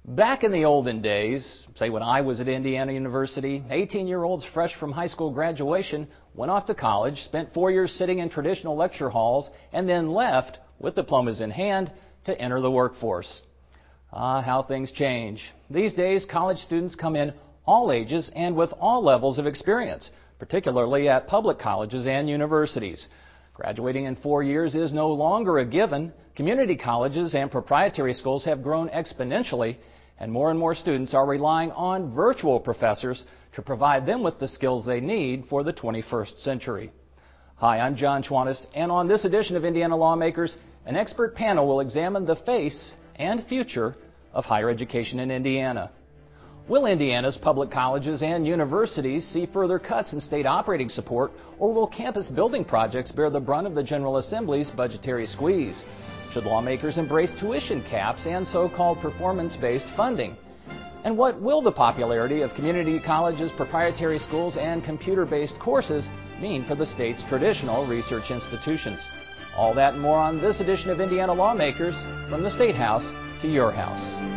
Back in the olden days, say when I was at Indiana University, 18-year-olds fresh from high school graduation went off to college, spent 4 years sitting in traditional lecture halls, and then left with diplomas in hand to enter the workforce. How things change. These days, college students come in all ages and with all levels of experience, particularly at public colleges and universities. Graduating in 4 years is no longer a given. Community colleges and proprietary schools have grown exponentially, and more students are relying on virtual professors to provide them with the skills they need for the 21st century. Hi, I'm John Chwanis, and on this edition of Indiana Lawmakers, an expert panel will examine the face and future of higher education in Indiana. Will Indiana's public colleges and universities see further cuts in state operating support, or will campus building projects bear the brunt of the General Assembly's budgetary squeeze? Should lawmakers embrace tuition caps and so-called performance-based funding? And what will the popularity of community colleges, proprietary schools, and computer-based courses mean for the state's traditional research institutions? All that and more on this edition of Indiana Lawmakers, from the State House to your house.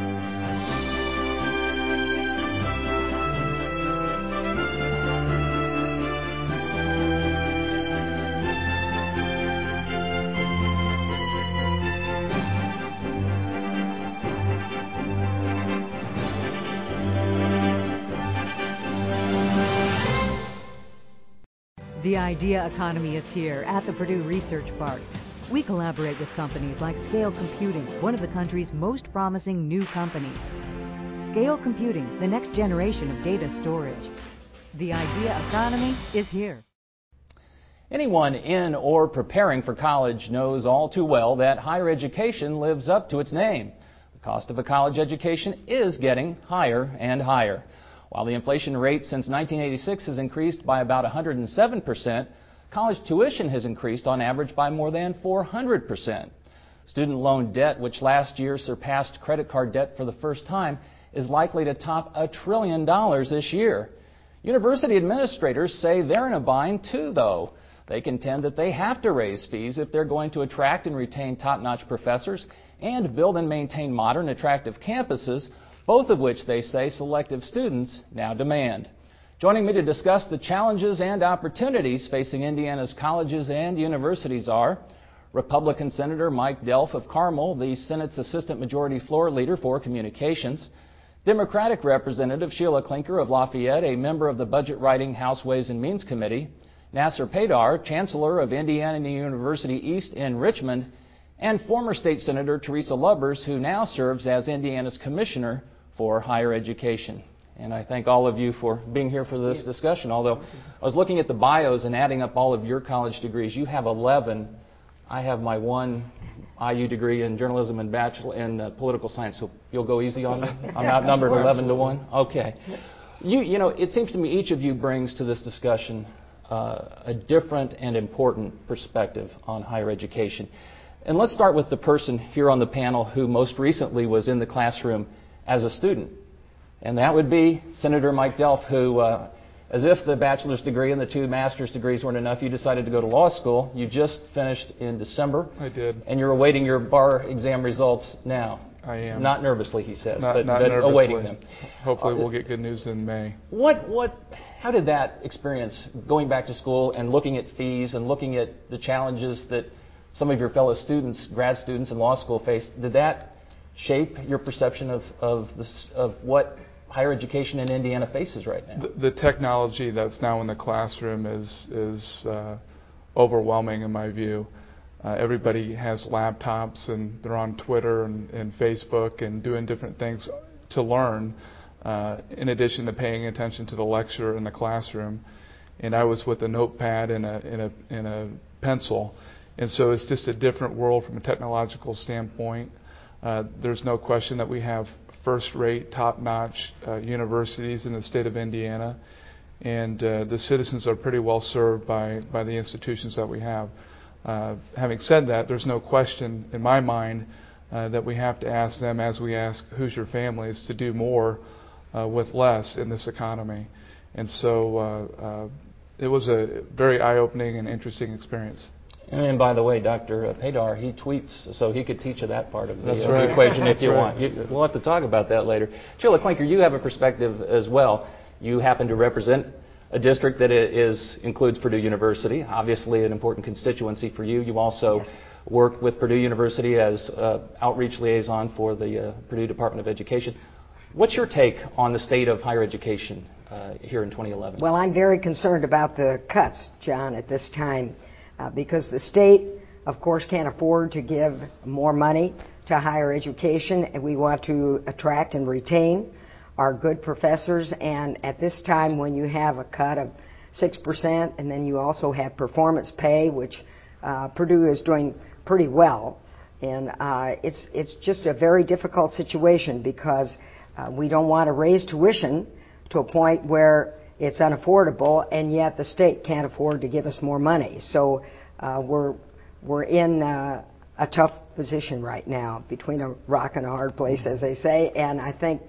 The idea economy is here at the Purdue Research Park. We collaborate with companies like Scale Computing, one of the country's most promising new companies. Scale Computing, the next generation of data storage. The idea economy is here. Anyone in or preparing for college knows all too well that higher education lives up to its name. The cost of a college education is getting higher and higher. While the inflation rate since 1986 has increased by about 107%, college tuition has increased on average by more than 400%. Student loan debt, which last year surpassed credit card debt for the first time, is likely to top $1 trillion this year. University administrators say they're in a bind too, though. They contend that they have to raise fees if they're going to attract and retain top-notch professors and build and maintain modern, attractive campuses, both of which they say selective students now demand. Joining me to discuss the challenges and opportunities facing Indiana's colleges and universities are Republican Senator Mike Delph of Carmel, the Senate's Assistant Majority Floor Leader for Communications, Democratic Representative Sheila Klinker of Lafayette, a member of the Budget Writing House Ways and Means Committee, Nasser Peydar, Chancellor of Indiana University East in Richmond, and former State Senator Teresa Lubbers, who now serves as Indiana's Commissioner for Higher Education. And I thank all of you for being here for this discussion. Although I was looking at the bios and adding up all of your college degrees, you have 11. I have my one IU degree in journalism and bachelor in political science, so you'll go easy on me. I'm outnumbered 11 to 1. Okay. You know, it seems to me each of you brings to this discussion a different and important perspective on higher education. And let's start with the person here on the panel who most recently was in the classroom as a student. And that would be Senator Mike Delph, who, as if the bachelor's degree and the 2 master's degrees weren't enough, you decided to go to law school. You just finished in December. I did. And you're awaiting your bar exam results now. I am. Not nervously, he says, not but nervously. Awaiting them. Hopefully we'll get good news in May. How did that experience, going back to school and looking at fees and looking at the challenges that some of your fellow students, grad students in law school face, did that shape your perception of what higher education in Indiana faces right now? The technology that's now in the classroom is overwhelming in my view. Everybody has laptops and they're on Twitter and Facebook and doing different things to learn, in addition to paying attention to the lecture in the classroom. And I was with a notepad and a pencil, and so it's just a different world from a technological standpoint. There's no question that we have first-rate, top-notch universities in the state of Indiana, and the citizens are pretty well served by the institutions that we have. Having said that, there's no question in my mind that we have to ask them, as we ask who's your families, to do more with less in this economy. And so it was a very eye-opening and interesting experience. And by the way, Dr. Paydar, he tweets, so he could teach you that part of the, That's right. the equation if you Right. want. We'll have to talk about that later. Sheila Klinker, you have a perspective as well. You happen to represent a district that includes Purdue University, obviously an important constituency for you. You also work with Purdue University as outreach liaison for the Purdue Department of Education. What's your take on the state of higher education here in 2011? Well, I'm very concerned about the cuts, John, at this time, because the state, of course, can't afford to give more money to higher education, and we want to attract and retain our good professors. And at this time, when you have a cut of 6%, and then you also have performance pay, which Purdue is doing pretty well, and it's just a very difficult situation because we don't want to raise tuition to a point where it's unaffordable, and yet the state can't afford to give us more money. So we're in a tough position right now, between a rock and a hard place, as they say. And I think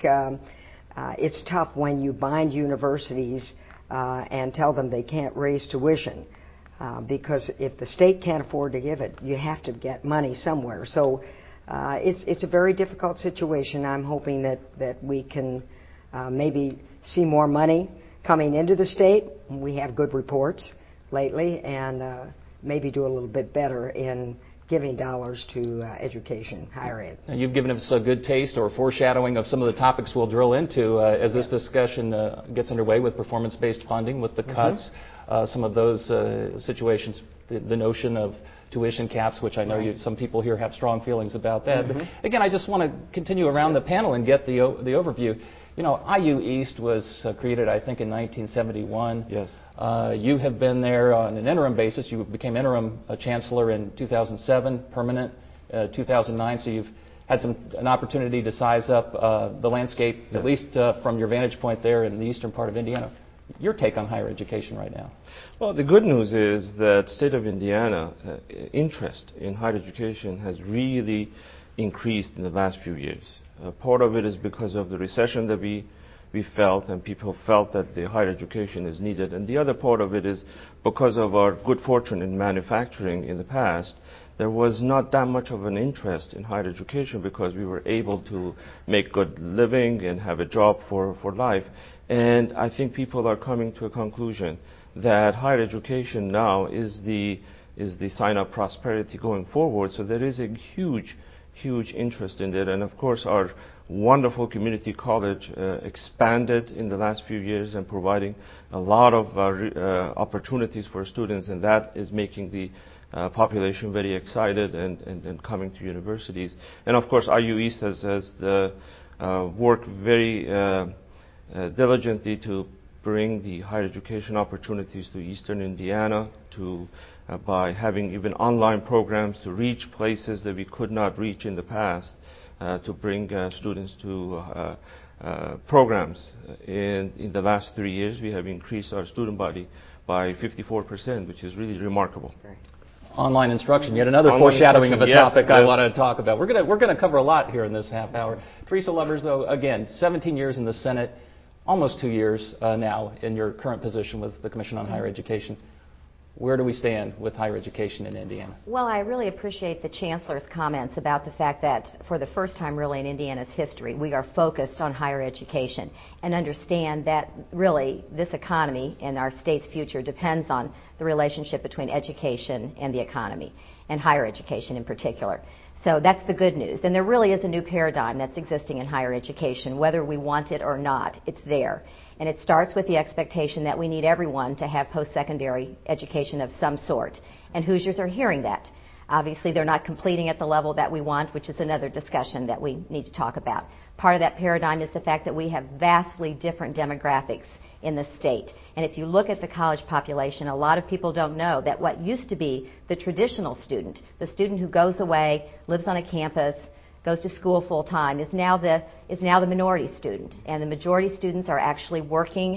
it's tough when you bind universities and tell them they can't raise tuition, because if the state can't afford to give it, you have to get money somewhere. So it's a very difficult situation. I'm hoping that we can maybe see more money coming into the state. We have good reports lately, and maybe do a little bit better in giving dollars to education, higher ed. Now, you've given us a good taste or foreshadowing of some of the topics we'll drill into as this discussion gets underway with performance-based funding, with the cuts, some of those situations, the notion of tuition caps, which I know some people here have strong feelings about that. But again, I just want to continue around the panel and get the overview. You know, IU East was created, I think, in 1971. Yes. You have been there on an interim basis. You became interim chancellor in 2007, permanent 2009. So you've had an opportunity to size up the landscape, at least from your vantage point there in the eastern part of Indiana. Your take on higher education right now? Well, the good news is that state of Indiana interest in higher education has really increased in the last few years. Part of it is because of the recession that we felt, and people felt that the higher education is needed. And the other part of it is because of our good fortune in manufacturing in the past. There was not that much of an interest in higher education because we were able to make good living and have a job for life. And I think people are coming to a conclusion that higher education now is the sign of prosperity going forward. So there is a huge interest in it. And of course, our wonderful community college expanded in the last few years and providing a lot of opportunities for students, and that is making the population very excited and coming to universities. And of course, IU East has worked very diligently to bring the higher education opportunities to Eastern Indiana, by having even online programs to reach places that we could not reach in the past, to bring students to programs. In the last 3 years, we have increased our student body by 54%, which is really remarkable. Online instruction, yet another foreshadowing of a topic I want to talk about. We're going to cover a lot here in this half hour. Teresa Lovers, though, again, 17 years in the Senate, almost 2 years now in your current position with the Commission on Higher Education. Where do we stand with higher education in Indiana? Well, I really appreciate the Chancellor's comments about the fact that for the first time really in Indiana's history, we are focused on higher education and understand that really this economy and our state's future depends on the relationship between education and the economy, and higher education in particular. So that's the good news. And there really is a new paradigm that's existing in higher education. Whether we want it or not, it's there. And it starts with the expectation that we need everyone to have post-secondary education of some sort. And Hoosiers are hearing that. Obviously, they're not completing at the level that we want, which is another discussion that we need to talk about. Part of that paradigm is the fact that we have vastly different demographics in the state. And if you look at the college population, a lot of people don't know that what used to be the traditional student, the student who goes away, lives on a campus, goes to school full time, is now the minority student. And the majority students are actually working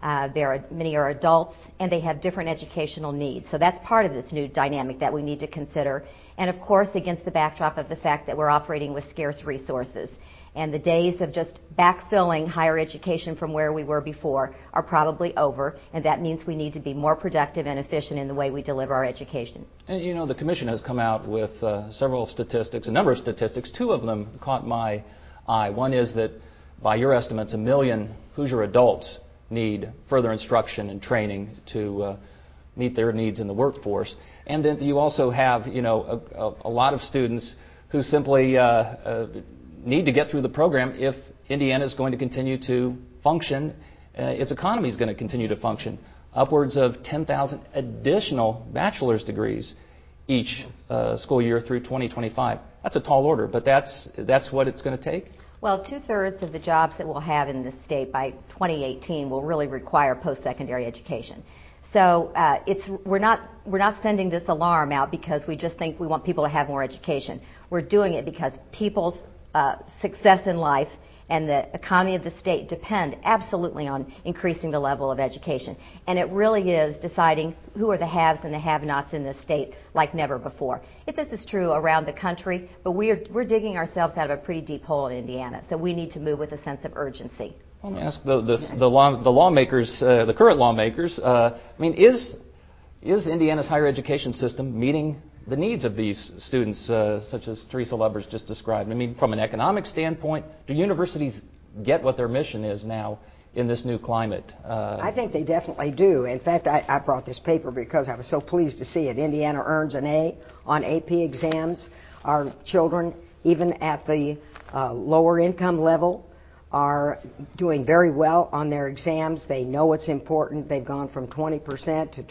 Many are adults, and they have different educational needs. So that's part of this new dynamic that we need to consider. And of course, against the backdrop of the fact that we're operating with scarce resources. And the days of just backfilling higher education from where we were before are probably over, and that means we need to be more productive and efficient in the way we deliver our education. And you know, the Commission has come out with several statistics, a number of statistics. Two of them caught my eye. One is that, by your estimates, 1 million Hoosier adults need further instruction and training to meet their needs in the workforce. And then you also have, you know, a lot of students who simply need to get through the program if Indiana is going to continue to function, its economy is going to continue to function. Upwards of 10,000 additional bachelor's degrees each school year through 2025. That's a tall order, but that's what it's going to take? Well, 2/3 of the jobs that we'll have in this state by 2018 will really require post-secondary education. So we're not sending this alarm out because we just think we want people to have more education. We're doing it because people's success in life and the economy of the state depend absolutely on increasing the level of education. And it really is deciding who are the haves and the have-nots in this state like never before. This is true around the country, but we're digging ourselves out of a pretty deep hole in Indiana, so we need to move with a sense of urgency. Let me ask the lawmakers, the current lawmakers, I mean, is Indiana's higher education system meeting the needs of these students, such as Teresa Lubbers just described? I mean, from an economic standpoint, do universities get what their mission is now in this new climate? I think they definitely do. In fact, I brought this paper because I was so pleased to see it. Indiana earns an A on AP exams. Our children, even at the lower income level, are doing very well on their exams. They know it's important. They've gone from 20% to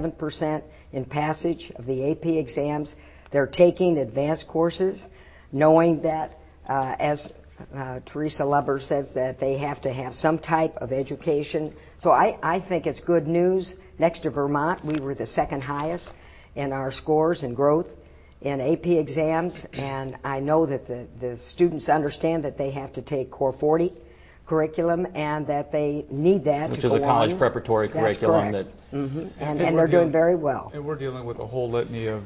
27% in passage of the AP exams. They're taking advanced courses, knowing that, as Teresa Lubbers says, that they have to have some type of education. So I think it's good news. Next to Vermont, we were the second highest in our scores and growth in AP exams, and I know that the students understand that they have to take Core 40 curriculum and that they need that which to is a college preparatory curriculum. That's correct. And they're doing very well. And we're dealing with a whole litany of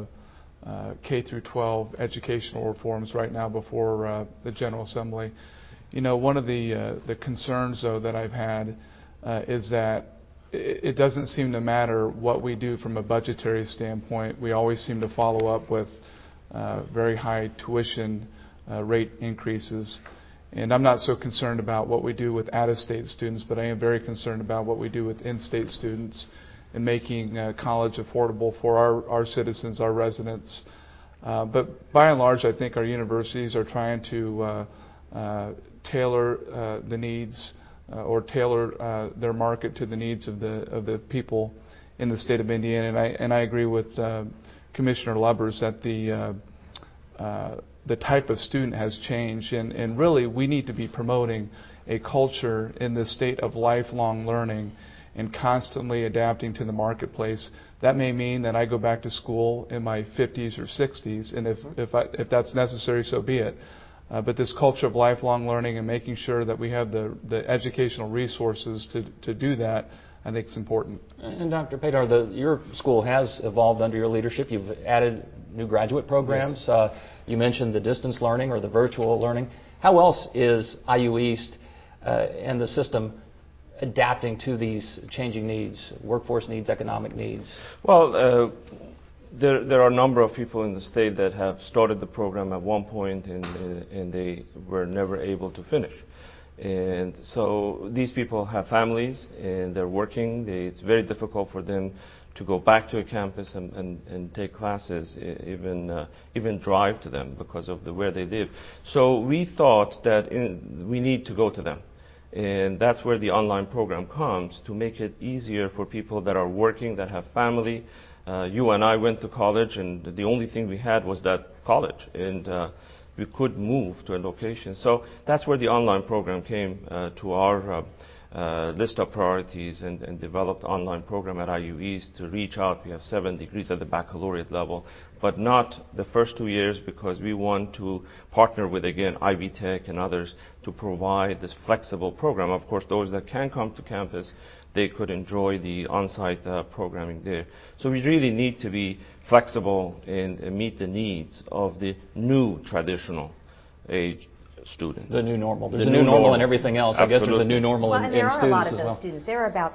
K through 12 educational reforms right now before the General Assembly. You know, one of the concerns, though, that I've had is that it doesn't seem to matter what we do from a budgetary standpoint. We always seem to follow up with very high tuition rate increases. And I'm not so concerned about what we do with out-of-state students, but I am very concerned about what we do with in-state students and making college affordable for our citizens, our residents. But by and large, I think our universities are trying to tailor the needs or tailor their market to the needs of the people in the state of Indiana. And I agree with Commissioner Lubbers that the type of student has changed, and really we need to be promoting a culture in the state of lifelong learning and constantly adapting to the marketplace. That may mean that I go back to school in my 50s or 60s, and if that's necessary, so be it. But this culture of lifelong learning and making sure that we have the educational resources to do that, I think is important. And Dr. Paydar, your school has evolved under your leadership. You've added new graduate programs. Yes. You mentioned the distance learning or the virtual learning. How else is IU East and the system adapting to these changing needs, workforce needs, economic needs? Well, there are a number of people in the state that have started the program at one point and they were never able to finish. And so these people have families and they're working. It's very difficult for them to go back to a campus and take classes, even drive to them because of where they live. So we thought that we need to go to them. And that's where the online program comes, to make it easier for people that are working, that have family. You and I went to college, and the only thing we had was that college. And we could move to a location. So that's where the online program came to our list of priorities, and developed an online program at IU East to reach out. We have 7 degrees at the baccalaureate level, but not the first 2 years, because we want to partner with, again, Ivy Tech and others to provide this flexible program. Of course, those that can come to campus, they could enjoy the on-site programming there. So we really need to be flexible and meet the needs of the new traditional age students. The new normal. There's a new normal in everything else. Absolutely. I guess there's a new normal in students as well. And there are a lot of those students. There are about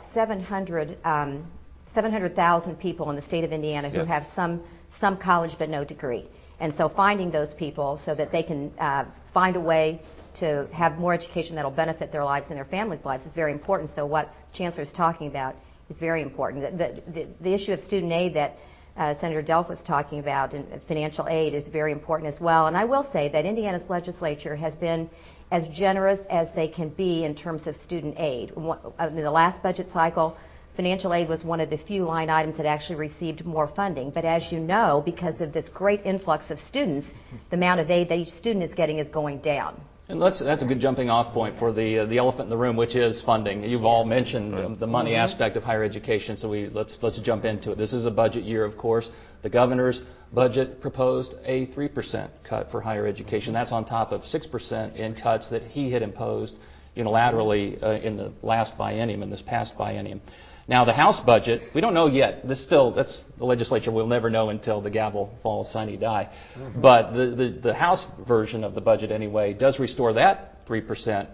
700,000 people in the state of Indiana who have some college but no degree. And so finding those people so that they can find a way to have more education that will benefit their lives and their families' lives is very important. So what Chancellor is talking about is very important. The issue of student aid that Senator Delp was talking about, and financial aid, is very important as well. And I will say that Indiana's legislature has been as generous as they can be in terms of student aid. In the last budget cycle, financial aid was one of the few line items that actually received more funding. But as you know, because of this great influx of students, the amount of aid that each student is getting is going down. And that's a good jumping off point for the elephant in the room, which is funding. You've all mentioned the money aspect of higher education, so let's jump into it. This is a budget year, of course. The governor's budget proposed a 3% cut for higher education. That's on top of 6% in cuts that he had imposed unilaterally in the last biennium, in this past biennium. Now, the House budget, we don't know yet. That's the legislature. We'll never know until the gavel falls, sine die. But the House version of the budget, anyway, does restore that 3%,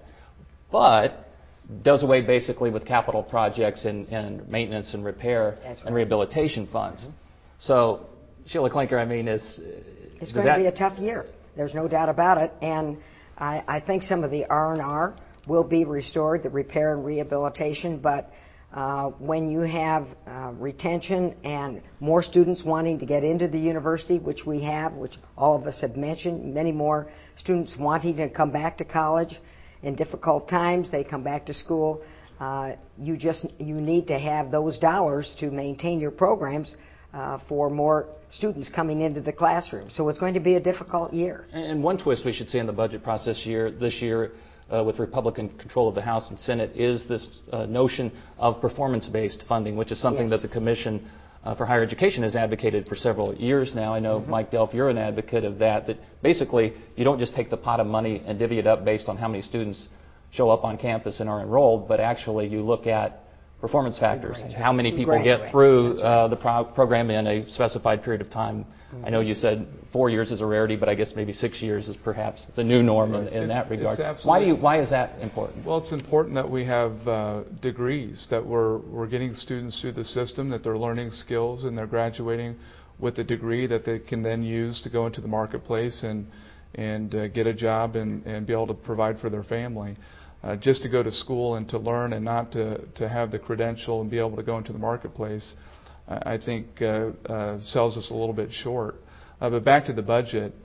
but does away basically with capital projects and maintenance and repair and rehabilitation funds. So, Sheila Klinker, I mean, it's going to be a tough year. There's no doubt about it. And I think some of the R&R will be restored, the repair and rehabilitation, but when you have retention and more students wanting to get into the university, which we have, which all of us have mentioned, many more students wanting to come back to college in difficult times, they come back to school, you need to have those dollars to maintain your programs for more students coming into the classroom. So it's going to be a difficult year. And one twist we should see in the budget process this year, with Republican control of the House and Senate, is this notion of performance-based funding, which is something that the Commission for Higher Education has advocated for several years now. I know, Mike Delp, you're an advocate of that basically you don't just take the pot of money and divvy it up based on how many students show up on campus and are enrolled, but actually you look at performance factors, how many people get through the program in a specified period of time. I know you said 4 years is a rarity, but I guess maybe 6 years is perhaps the new norm in that regard. Why is that important? Well, it's important that we have degrees, that we're getting students through the system, that they're learning skills and they're graduating with a degree that they can then use to go into the marketplace and get a job and be able to provide for their family. Just to go to school and to learn and not to have the credential and be able to go into the marketplace, I think sells us a little bit short. But back to the budget,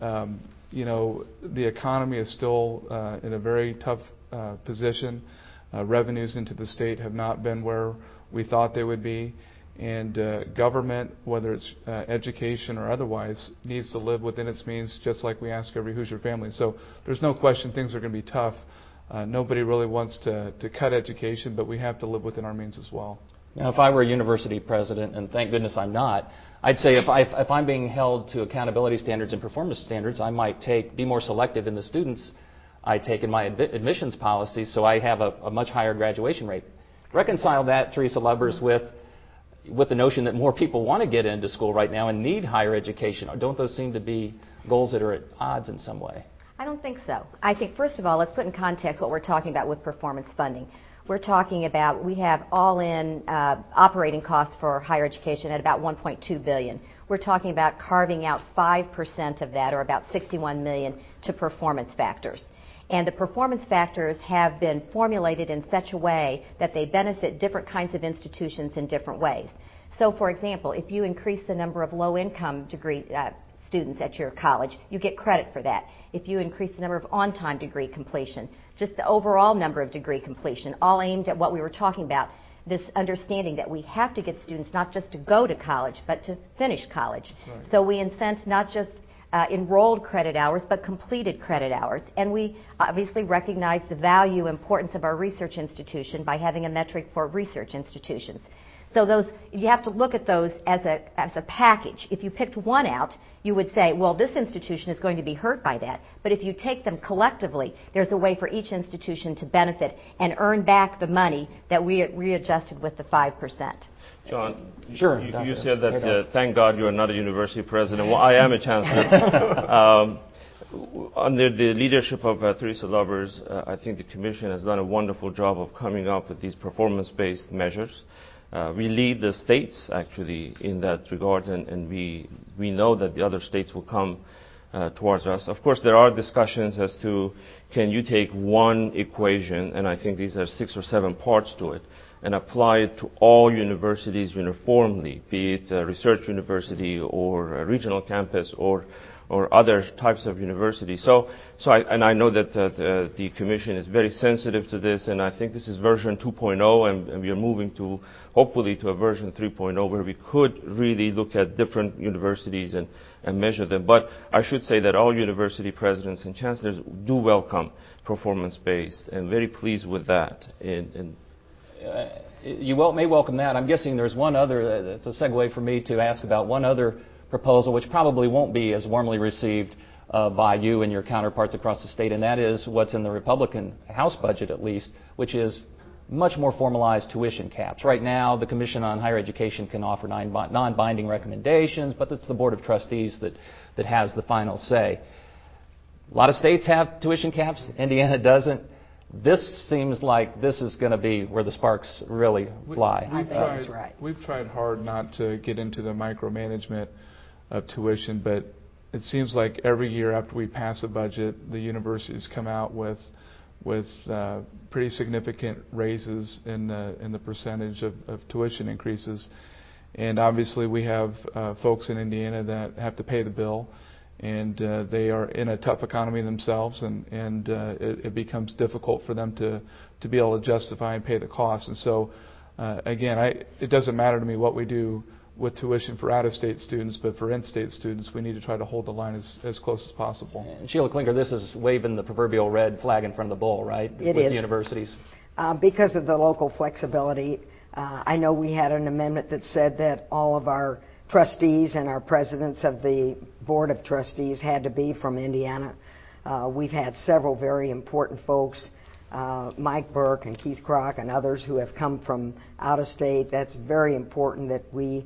the economy is still in a very tough position. Revenues into the state have not been where we thought they would be. And government, whether it's education or otherwise, needs to live within its means, just like we ask every Hoosier family. So there's no question things are going to be tough. Nobody really wants to cut education, but we have to live within our means as well. Now, if I were a university president, and thank goodness I'm not, I'd say if I'm being held to accountability standards and performance standards, I might be more selective in the students I take in my admissions policy, so I have a much higher graduation rate. Reconcile that, Teresa Lubbers, with the notion that more people want to get into school right now and need higher education. Don't those seem to be goals that are at odds in some way? I don't think so. I think, first of all, let's put in context what we're talking about with performance funding. We're talking about, we have all-in operating costs for higher education at about $1.2 billion. We're talking about carving out 5% of that, or about $61 million, to performance factors. And the performance factors have been formulated in such a way that they benefit different kinds of institutions in different ways. So, for example, if you increase the number of low-income degree students at your college, you get credit for that. If you increase the number of on-time degree completion, just the overall number of degree completion, all aimed at what we were talking about, this understanding that we have to get students not just to go to college, but to finish college. Right. So we incent not just enrolled credit hours, but completed credit hours. And we obviously recognize the value, importance of our research institution by having a metric for research institutions. So those, you have to look at those as a package. If you picked one out, you would say, well, this institution is going to be hurt by that. But if you take them collectively, there's a way for each institution to benefit and earn back the money that we readjusted with the 5%. John, Sure. You said that thank God you are not a university president. Well, I am a chancellor. Under the leadership of Teresa Lubbers, I think the Commission has done a wonderful job of coming up with these performance-based measures. We lead the states, actually, in that regard, and we know that the other states will come towards us. Of course, there are discussions as to can you take one equation, and I think these are 6 or 7 parts to it, and apply it to all universities uniformly, be it a research university or a regional campus or other types of universities. I know that the Commission is very sensitive to this, and I think this is version 2.0, and we are moving to, hopefully, to a version 3.0 where we could really look at different universities and measure them. But I should say that all university presidents and chancellors do welcome performance-based, and very pleased with that. You may welcome that. I'm guessing there's one other, it's a segue for me to ask about one other proposal which probably won't be as warmly received by you and your counterparts across the state, and that is what's in the Republican House budget, at least, which is much more formalized tuition caps. Right now, the Commission on Higher Education can offer non-binding recommendations, but it's the Board of Trustees that has the final say. A lot of states have tuition caps. Indiana doesn't. This seems like this is going to be where the sparks really fly. We've tried hard not to get into the micromanagement of tuition, but it seems like every year after we pass a budget, the universities come out with pretty significant raises in the percentage of tuition increases. And obviously we have folks in Indiana that have to pay the bill, and they are in a tough economy themselves, and it becomes difficult for them to be able to justify and pay the costs. And so, again, it doesn't matter to me what we do with tuition for out-of-state students, but for in-state students, we need to try to hold the line as close as possible. And Sheila Klinker, this is waving the proverbial red flag in front of the bull, right? It with is. The universities. Because of the local flexibility, I know we had an amendment that said that all of our trustees and our presidents of the Board of Trustees had to be from Indiana. We've had several very important folks, Mike Burke and Keith Kroc and others who have come from out of state. That's very important that we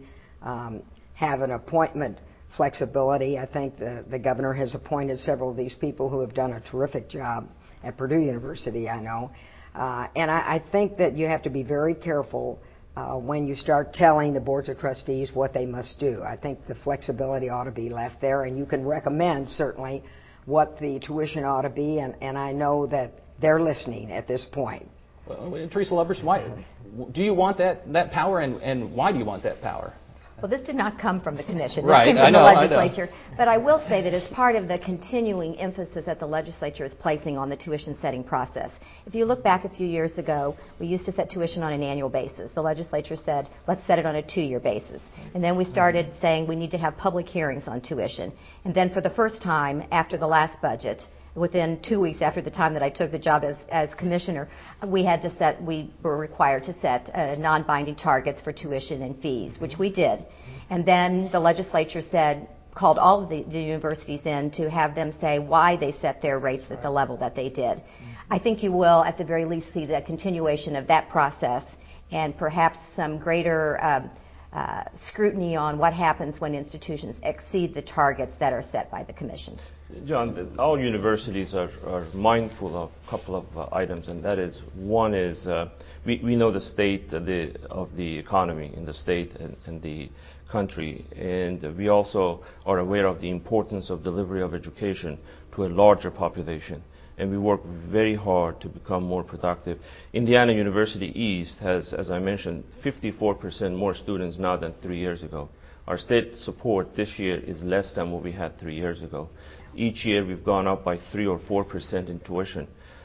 have an appointment flexibility. I think the governor has appointed several of these people who have done a terrific job at Purdue University, I know. And I think that you have to be very careful when you start telling the boards of trustees what they must do. I think the flexibility ought to be left there, and you can recommend certainly what the tuition ought to be, and I know that they're listening at this point. Well, Teresa Lubbers, why do you want that power, and why do you want that power? Well, this did not come from the Commission. Right, It came from the legislature. But I will say that as part of the continuing emphasis that the legislature is placing on the tuition setting process. If you look back a few years ago, we used to set tuition on an annual basis. The legislature said, let's set it on a 2-year basis. And then we started saying we need to have public hearings on tuition. And then for the first time after the last budget, within 2 weeks after the time that I took the job as commissioner, we were required to set non-binding targets for tuition and fees, which we did. And then the legislature called all of the universities in to have them say why they set their rates at the level that they did. I think you will, at the very least, see the continuation of that process and perhaps some greater scrutiny on what happens when institutions exceed the targets that are set by the Commission. John, all universities are mindful of a couple of items, and that is, one is we know the state of the economy in the state and the country, and we also are aware of the importance of delivery of education to a larger population, and we work very hard to become more productive. Indiana University East has, as I mentioned, 54% more students now than 3 years ago. Our state support this year is less than what we had 3 years ago. Each year we've gone up by 3 or 4% in tuition.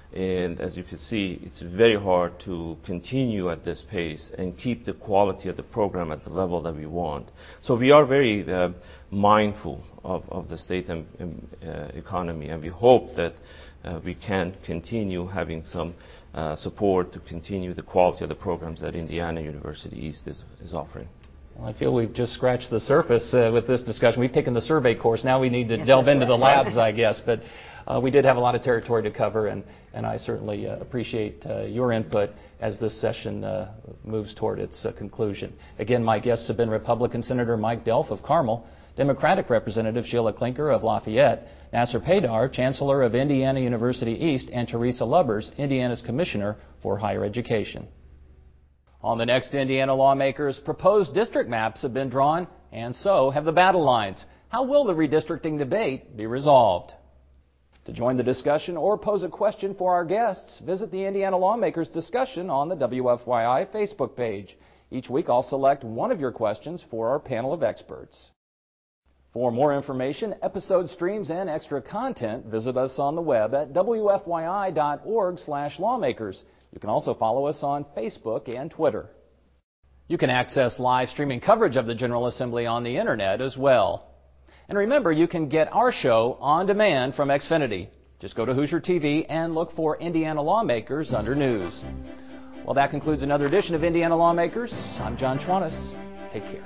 And as you can see, it's very hard to continue at this pace and keep the quality of the program at the level that we want. So we are very mindful of the state economy, and we hope that we can continue having some support to continue the quality of the programs that Indiana University East is offering. Well, I feel we've just scratched the surface with this discussion. We've taken the survey course. Now we need to delve into the labs, I guess. But we did have a lot of territory to cover, and I certainly appreciate your input as this session moves toward its conclusion. Again, my guests have been Republican Senator Mike Delph of Carmel, Democratic Representative Sheila Klinker of Lafayette, Nasser Peydar, Chancellor of Indiana University East, and Teresa Lubbers, Indiana's Commissioner for Higher Education. On the next Indiana Lawmakers, proposed district maps have been drawn, and so have the battle lines. How will the redistricting debate be resolved? To join the discussion or pose a question for our guests, visit the Indiana Lawmakers discussion on the WFYI Facebook page. Each week I'll select one of your questions for our panel of experts. For more information, episode streams, and extra content, visit us on the web at wfyi.org/lawmakers. You can also follow us on Facebook and Twitter. You can access live streaming coverage of the General Assembly on the Internet as well. And remember, you can get our show on demand from Xfinity. Just go to Hoosier TV and look for Indiana Lawmakers under News. Well, that concludes another edition of Indiana Lawmakers. I'm John Chwanis. Take care.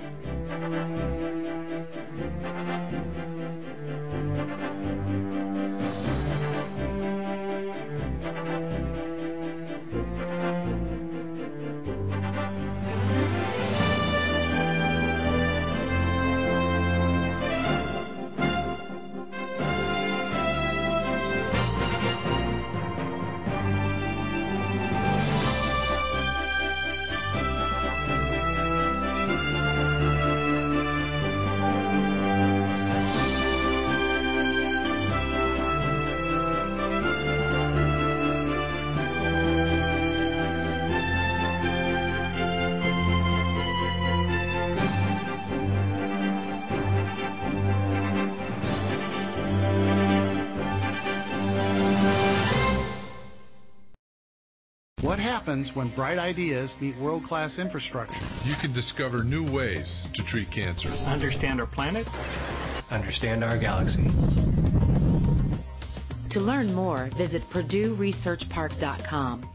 What happens when bright ideas meet world-class infrastructure? You can discover new ways to treat cancer. Understand our planet. Understand our galaxy. To learn more, visit PurdueResearchPark.com.